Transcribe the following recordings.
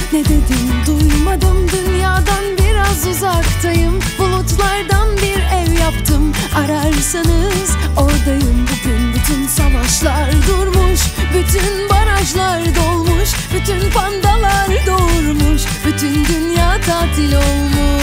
Ne dedin duymadım, dünyadan biraz uzaktayım. Bulutlardan bir ev yaptım, ararsanız oradayım. Bugün bütün savaşlar durmuş, bütün barajlar dolmuş, bütün pandalar doğurmuş, bütün dünya tatil olmuş.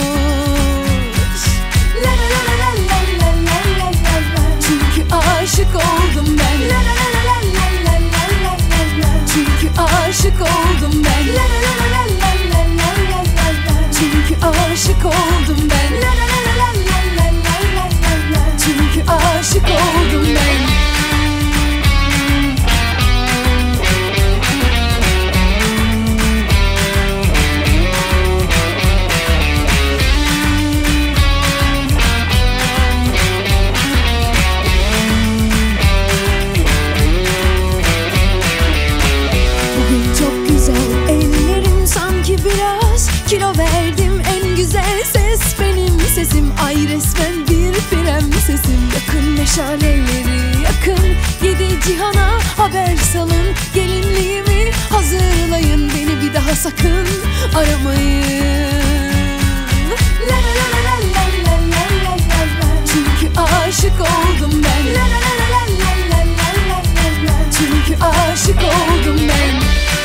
La la la la la la la la la la. Çünkü aşık oldum ben. La la la la la la la la la la. Çünkü aşık oldum ben. La la la la la la la la la la. Çünkü aşık oldum ben. La la la la la la la la la la. Çünkü aşık oldum ben. Biraz kilo verdim, en güzel ses benim sesim. Ay resmen bir prensesim. Yakın meşaleleri yakın, 7 cihana haber salın. Gelinliğimi hazırlayın, beni bir daha sakın aramayın. La la la la la la la la la la. Çünkü aşık oldum ben. La la la la la la la la la la. Çünkü aşık oldum ben.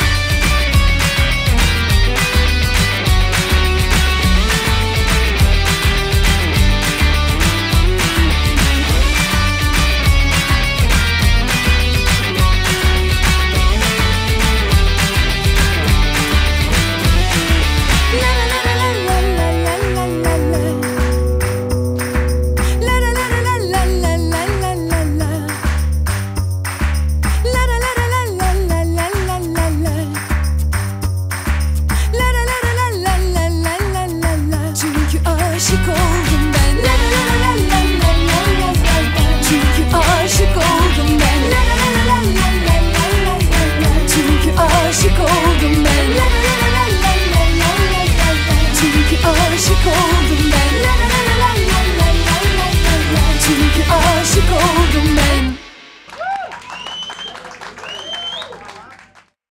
Aşık oldum ben. La la la la la la la la la. Çünkü aşık oldum ben. La la la la la la la la la. Çünkü aşık oldum ben. La la la la la la la la la. Çünkü aşık oldum.